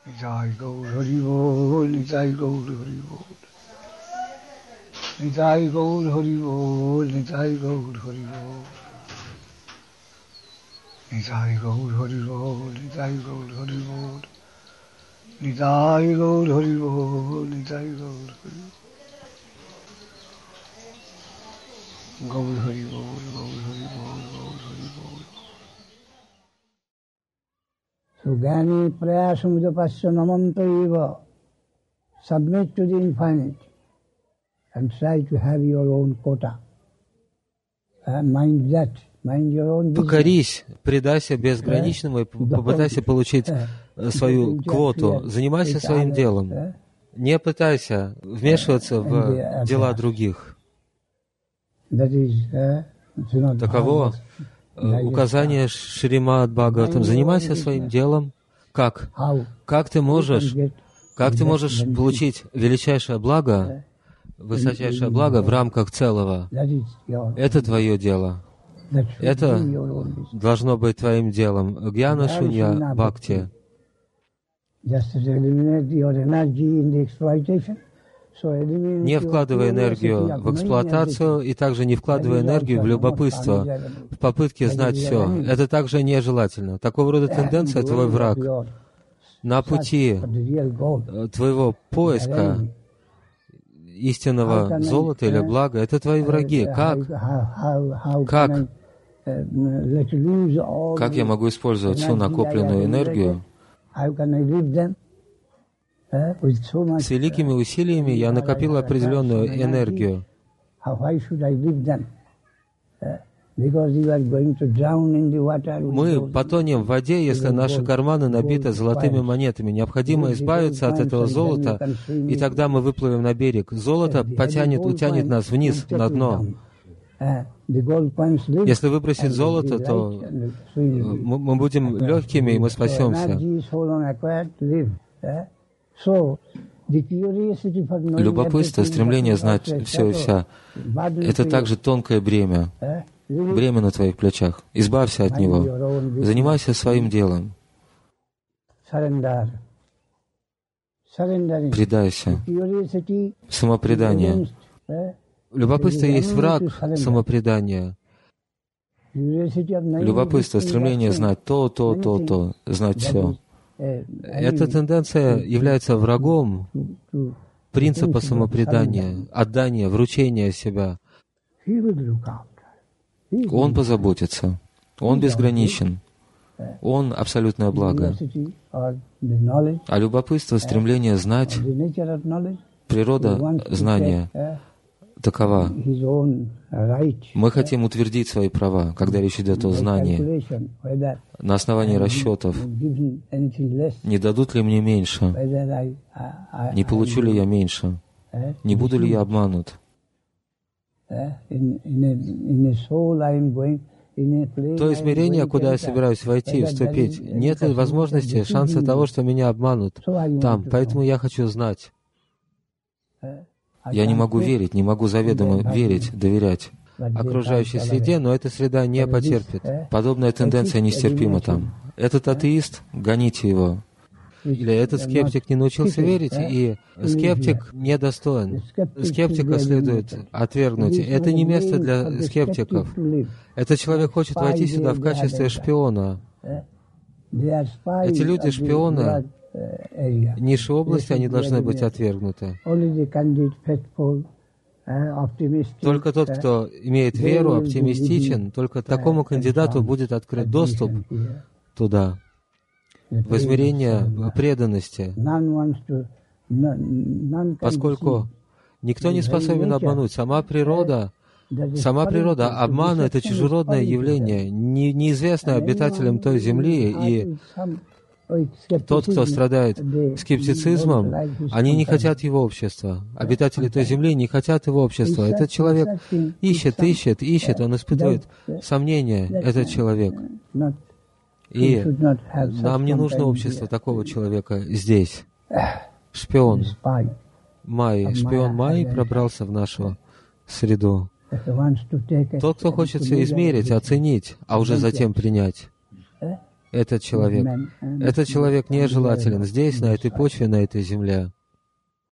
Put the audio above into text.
Nitai Gaur Hari Bol, Nitai Gaur Hari Bol. Nitai Gaur Hari Bol, Nitai Gaur Hari Bol. Nitai Gaur Hari Bol, Nitai Gaur Hari Bol. Nitai Gaur Hari Bol, Nitai Gaur Hari Bol. Gaur Hari Bol, Gaur Hari Bol, Gaur Hari Bol. So Gyani Prayasumudapasya Namanta Eva. Submit to the infinite and try to have your own quota. Mind that. Mind your own business. Покорись, предайся безграничному и попытайся получить свою квоту. Занимайся своим делом. Не пытайся вмешиваться в дела других. Таково указание Шримад Бхагаватам. Занимайся своим делом. Как? Как ты можешь получить величайшее благо, высочайшее благо в рамках целого? Это твое дело. Это должно быть твоим делом. Гьяна Шунья Бхакти. Не вкладывая энергию в эксплуатацию и также не вкладывая энергию в любопытство, в попытке знать все. Это также нежелательно. Такого рода тенденция — твой враг. На пути твоего поиска истинного золота или блага — это твои враги. Как я могу использовать всю накопленную энергию? С великими усилиями я накопил определенную энергию. Мы потонем в воде, если наши карманы набиты золотыми монетами. Необходимо избавиться от этого золота, и тогда мы выплывем на берег. Золото утянет нас вниз, на дно. Если выбросить золото, то мы будем легкими, и мы спасемся. Любопытство, стремление знать все и вся — это также тонкое бремя. Бремя на твоих плечах. Избавься от него. Занимайся своим делом. Предайся. Самопредание. Любопытство есть враг самопредания. Любопытство, стремление знать то, знать все. Эта тенденция является врагом принципа самопредания, отдания, вручения себя. Он позаботится. Он безграничен. Он абсолютное благо. А любопытство, стремление знать, природа знания такова. Мы хотим утвердить свои права, когда речь идет о знании. На основании расчетов. Не дадут ли мне меньше? Не получу ли я меньше? Не буду ли я обманут? То измерение, куда я собираюсь войти, вступить, нет ли возможности, шанса того, что меня обманут там? Поэтому я хочу знать. Я не могу верить, не могу заведомо верить, доверять окружающей среде, но эта среда не потерпит. Подобная тенденция нестерпима там. Этот атеист, гоните его. Или этот скептик не научился верить, и скептик недостоин. Скептика следует отвергнуть. Это не место для скептиков. Этот человек хочет войти сюда в качестве шпиона. Эти люди шпионы. Низшие области, они должны быть отвергнуты. Только тот, кто имеет веру, оптимистичен, только такому кандидату будет открыт доступ туда, в измерение преданности, поскольку никто не способен обмануть. Сама природа, обман — это чужеродное явление, неизвестное обитателям той земли, и тот, кто страдает скептицизмом, они не хотят его общества. Обитатели той земли не хотят его общества. Этот человек ищет, он испытывает сомнения, этот человек. И нам не нужно общество такого человека здесь. Шпион Майи пробрался в нашу среду. Тот, кто хочет все измерить, оценить, а уже затем принять. этот человек нежелателен здесь, на этой почве, на этой земле.